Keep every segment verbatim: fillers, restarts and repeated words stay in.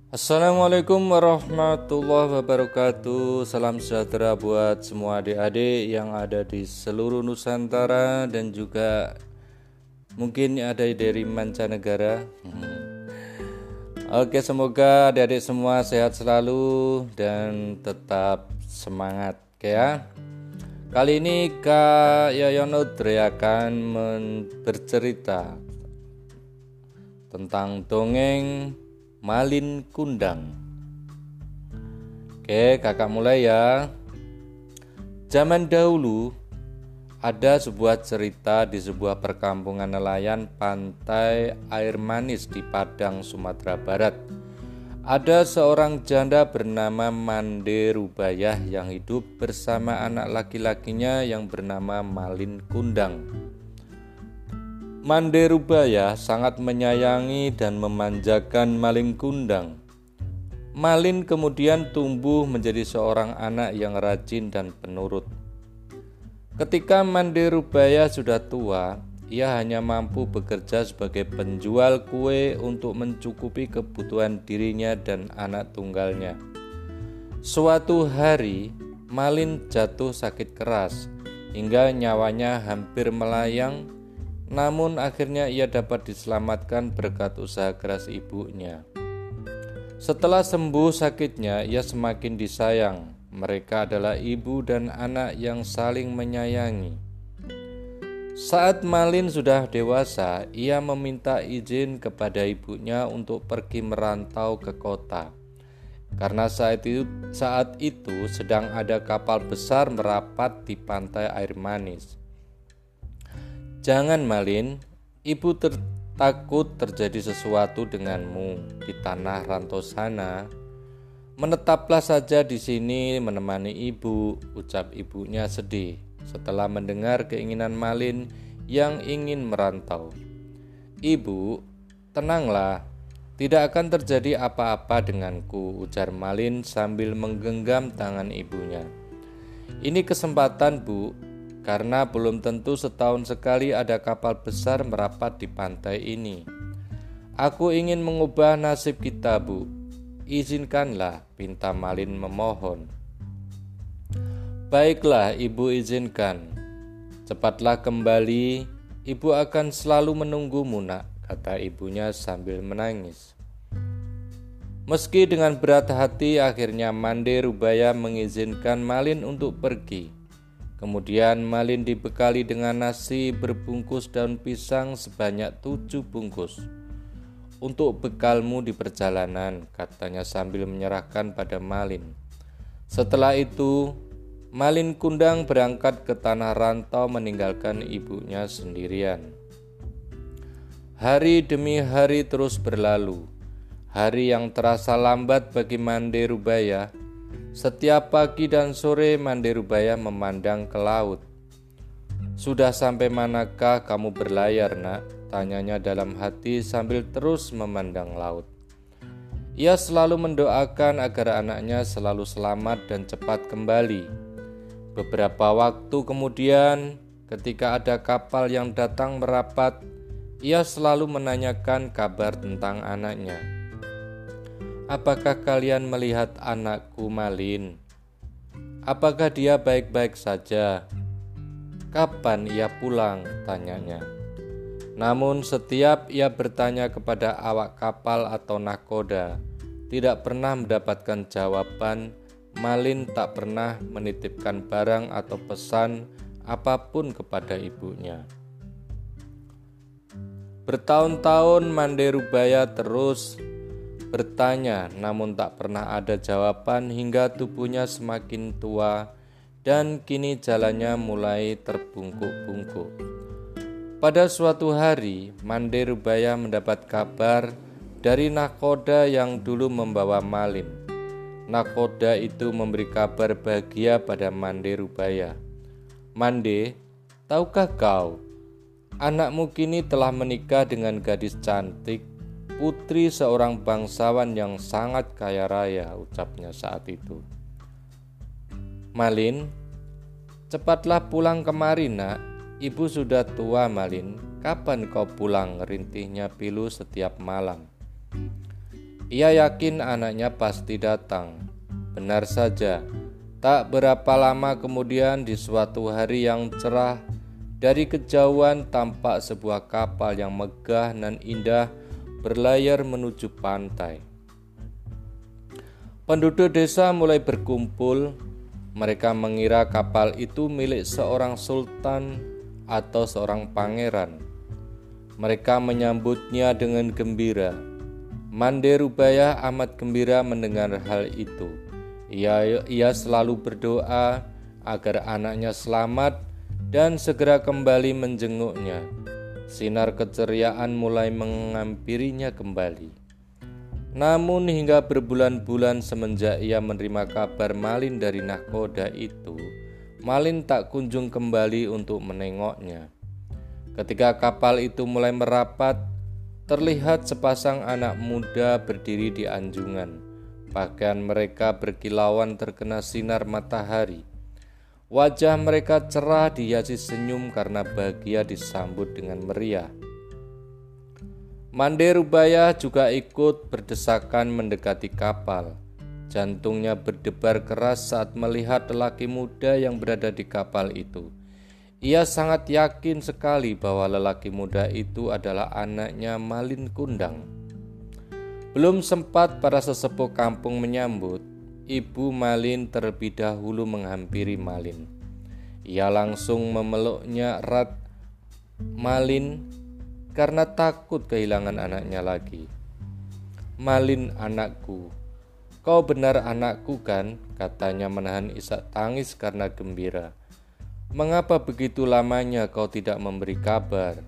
Assalamualaikum warahmatullahi wabarakatuh. Salam sejahtera buat semua adik-adik yang ada di seluruh Nusantara dan juga mungkin ada dari mancanegara. Oke, semoga adik-adik semua sehat selalu dan tetap semangat ya. Kali ini Kak Yoyono Dre akan bercerita tentang dongeng Malin Kundang. Oke, kakak mulai ya. Zaman dahulu ada sebuah cerita di sebuah perkampungan nelayan pantai air manis di Padang, Sumatera Barat. Ada seorang janda bernama Mande Rubayah yang hidup bersama anak laki-lakinya yang bernama Malin Kundang. Mande Rubayah sangat menyayangi dan memanjakan Malin Kundang. Malin kemudian tumbuh menjadi seorang anak yang rajin dan penurut. Ketika Mande Rubayah sudah tua, ia hanya mampu bekerja sebagai penjual kue untuk mencukupi kebutuhan dirinya dan anak tunggalnya. Suatu hari, Malin jatuh sakit keras hingga nyawanya hampir melayang. Namun akhirnya ia dapat diselamatkan berkat usaha keras ibunya. Setelah sembuh sakitnya, ia semakin disayang. Mereka adalah ibu dan anak yang saling menyayangi. Saat Malin sudah dewasa, ia meminta izin kepada ibunya untuk pergi merantau ke kota. Karena saat itu, saat itu sedang ada kapal besar merapat di pantai air manis. Jangan Malin, ibu ter- takut terjadi sesuatu denganmu di tanah rantau sana. Menetaplah saja di sini menemani ibu, ucap ibunya sedih setelah mendengar keinginan Malin yang ingin merantau. Ibu, tenanglah, tidak akan terjadi apa-apa denganku, ujar Malin sambil menggenggam tangan ibunya. Ini kesempatan, Bu, karena belum tentu setahun sekali ada kapal besar merapat di pantai ini. Aku ingin mengubah nasib kita, Bu. Izinkanlah, pinta Malin memohon. Baiklah, ibu izinkan. Cepatlah kembali, ibu akan selalu menunggumu, nak, kata ibunya sambil menangis. Meski dengan berat hati, akhirnya Mande Rubayah mengizinkan Malin untuk pergi. Kemudian Malin dibekali dengan nasi berbungkus daun pisang sebanyak tujuh bungkus. Untuk bekalmu di perjalanan, katanya sambil menyerahkan pada Malin. Setelah itu, Malin Kundang berangkat ke tanah rantau meninggalkan ibunya sendirian. Hari demi hari terus berlalu. Hari yang terasa lambat bagi Mande Rubayah. Setiap pagi dan sore Mande Rubayah memandang ke laut. Sudah sampai manakah kamu berlayar, nak? Tanyanya dalam hati sambil terus memandang laut. Ia selalu mendoakan agar anaknya selalu selamat dan cepat kembali. Beberapa waktu kemudian, ketika ada kapal yang datang merapat, ia selalu menanyakan kabar tentang anaknya. Apakah kalian melihat anakku Malin? Apakah dia baik-baik saja? Kapan ia pulang? Tanyanya. Namun setiap ia bertanya kepada awak kapal atau nahkoda, tidak pernah mendapatkan jawaban. Malin tak pernah menitipkan barang atau pesan apapun kepada ibunya. Bertahun-tahun Mande Rubayah terus bertanya, namun tak pernah ada jawaban hingga tubuhnya semakin tua dan kini jalannya mulai terbungkuk-bungkuk. Pada suatu hari, Mande Rubayah mendapat kabar dari nahkoda yang dulu membawa Malin. Nahkoda itu memberi kabar bahagia pada Mande Rubayah. Mande, tahukah kau, anakmu kini telah menikah dengan gadis cantik, putri seorang bangsawan yang sangat kaya raya, ucapnya saat itu. Malin, cepatlah pulang kemari, nak. Ibu sudah tua, Malin. Kapan kau pulang? Rintihnya pilu setiap malam. Ia yakin anaknya pasti datang. Benar saja, tak berapa lama kemudian di suatu hari yang cerah, dari kejauhan tampak sebuah kapal yang megah dan indah berlayar menuju pantai. Penduduk desa mulai berkumpul. Mereka mengira kapal itu milik seorang sultan atau seorang pangeran. Mereka menyambutnya dengan gembira. Mande Rubayah amat gembira mendengar hal itu. Ia, ia selalu berdoa agar anaknya selamat dan segera kembali menjenguknya. Sinar keceriaan mulai menghampirinya kembali. Namun hingga berbulan-bulan semenjak ia menerima kabar Malin dari nahkoda itu, Malin tak kunjung kembali untuk menengoknya. Ketika kapal itu mulai merapat, terlihat sepasang anak muda berdiri di anjungan. Pakaian mereka berkilauan terkena sinar matahari. Wajah mereka cerah dihiasi senyum karena bahagia disambut dengan meriah. Mande Rubayah juga ikut berdesakan mendekati kapal. Jantungnya berdebar keras saat melihat lelaki muda yang berada di kapal itu. Ia sangat yakin sekali bahwa lelaki muda itu adalah anaknya Malin Kundang. Belum sempat para sesepuh kampung menyambut, ibu Malin terlebih dahulu menghampiri Malin. Ia langsung memeluknya erat Malin karena takut kehilangan anaknya lagi. "Malin anakku, kau benar anakku kan?" katanya menahan isak tangis karena gembira. "Mengapa begitu lamanya kau tidak memberi kabar?"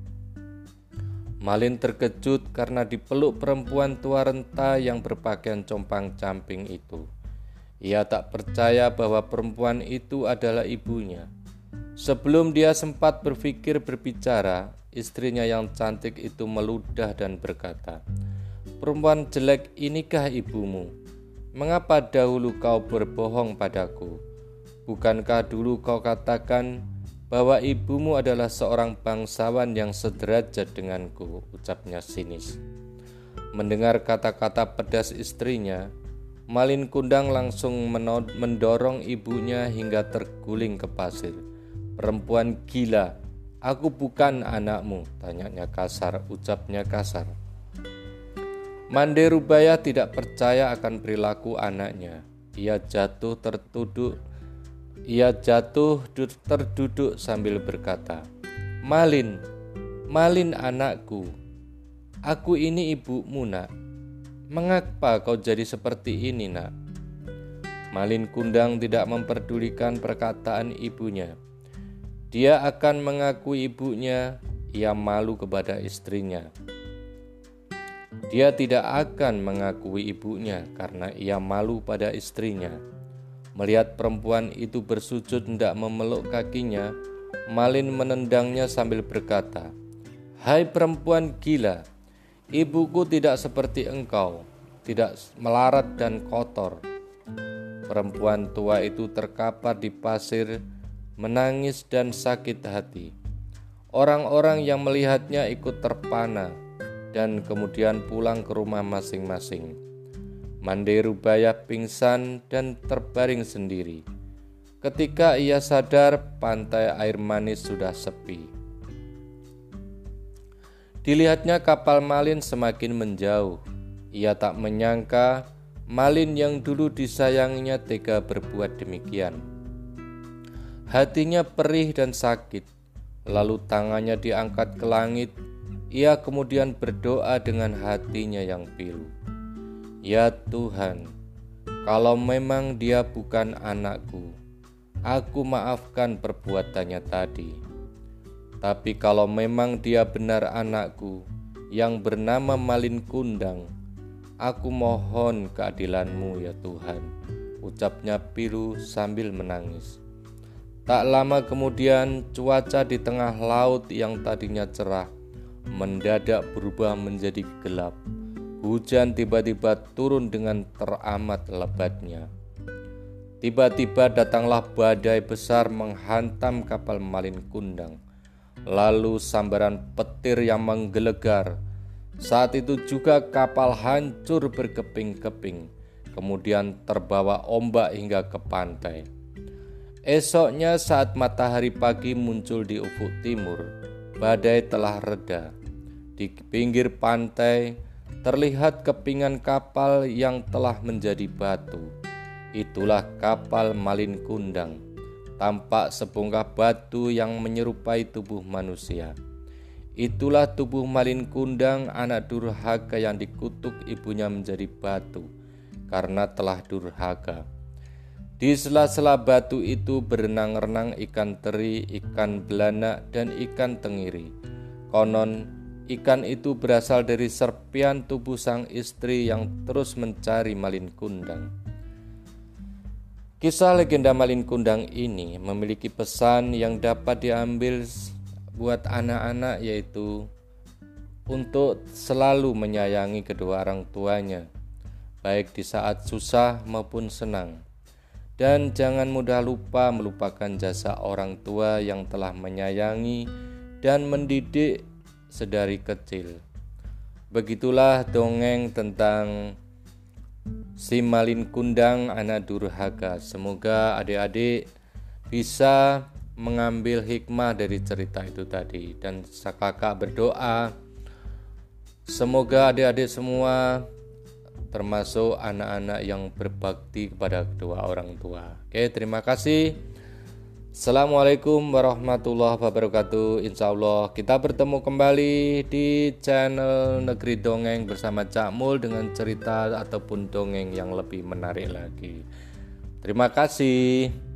Malin terkejut karena dipeluk perempuan tua renta yang berpakaian compang-camping itu. Ia tak percaya bahwa perempuan itu adalah ibunya. Sebelum dia sempat berpikir berbicara, istrinya yang cantik itu meludah dan berkata, "Perempuan jelek inikah ibumu? Mengapa dahulu kau berbohong padaku? Bukankah dulu kau katakan bahwa ibumu adalah seorang bangsawan yang sederajat denganku?" ucapnya sinis. Mendengar kata-kata pedas istrinya, Malin Kundang langsung mendorong ibunya hingga terguling ke pasir. "Perempuan gila, aku bukan anakmu," tanyanya kasar, ucapnya kasar. Mande Rubayah tidak percaya akan perilaku anaknya. Ia jatuh tertuduk, ia jatuh terduduk sambil berkata, "Malin, Malin anakku, aku ini ibumu nak. Mengapa kau jadi seperti ini nak?" Malin Kundang tidak memperdulikan perkataan ibunya. Dia akan mengakui ibunya, ia malu kepada istrinya. Dia tidak akan mengakui ibunya karena ia malu pada istrinya. Melihat perempuan itu bersujud hendak memeluk kakinya, Malin menendangnya sambil berkata, "Hai perempuan gila, ibuku tidak seperti engkau, tidak melarat dan kotor." Perempuan tua itu terkapar di pasir, menangis dan sakit hati. Orang-orang yang melihatnya ikut terpana dan kemudian pulang ke rumah masing-masing. Mande Rubayah pingsan dan terbaring sendiri. Ketika ia sadar, pantai air manis sudah sepi. Dilihatnya kapal Malin semakin menjauh. Ia tak menyangka Malin yang dulu disayanginya tega berbuat demikian. Hatinya perih dan sakit. Lalu tangannya diangkat ke langit. Ia kemudian berdoa dengan hatinya yang pilu. "Ya Tuhan, kalau memang dia bukan anakku, aku maafkan perbuatannya tadi. Tapi kalau memang dia benar anakku yang bernama Malin Kundang, aku mohon keadilanmu ya Tuhan," ucapnya pilu sambil menangis. Tak lama kemudian, cuaca di tengah laut yang tadinya cerah mendadak berubah menjadi gelap. Hujan tiba-tiba turun dengan teramat lebatnya. Tiba-tiba datanglah badai besar menghantam kapal Malin Kundang. Lalu sambaran petir yang menggelegar Saat itu juga kapal hancur berkeping-keping, kemudian terbawa ombak hingga ke pantai. Esoknya saat matahari pagi muncul di ufuk timur, badai telah reda. Di pinggir pantai terlihat kepingan kapal yang telah menjadi batu. Itulah kapal Malin Kundang, tampak sebongkah batu yang menyerupai tubuh manusia. Itulah tubuh Malin Kundang, anak durhaka yang dikutuk ibunya menjadi batu karena telah durhaka. Di sela-sela batu itu berenang-renang ikan teri, ikan belanak, dan ikan tengiri. Konon ikan itu berasal dari serpian tubuh sang istri yang terus mencari Malin Kundang. Kisah legenda Malin Kundang ini memiliki pesan yang dapat diambil buat anak-anak, yaitu untuk selalu menyayangi kedua orang tuanya, baik di saat susah maupun senang. Dan jangan mudah lupa melupakan jasa orang tua yang telah menyayangi dan mendidik sedari kecil. Begitulah dongeng tentang si Malin Kundang, anak durhaka. Semoga adik-adik bisa mengambil hikmah dari cerita itu tadi. Dan kakak berdoa semoga adik-adik semua termasuk anak-anak yang berbakti kepada kedua orang tua. Oke, terima kasih. Assalamualaikum warahmatullahi wabarakatuh. Insya Allah kita bertemu kembali di channel Negeri Dongeng bersama Cak Mul dengan cerita ataupun dongeng yang lebih menarik lagi. Terima kasih.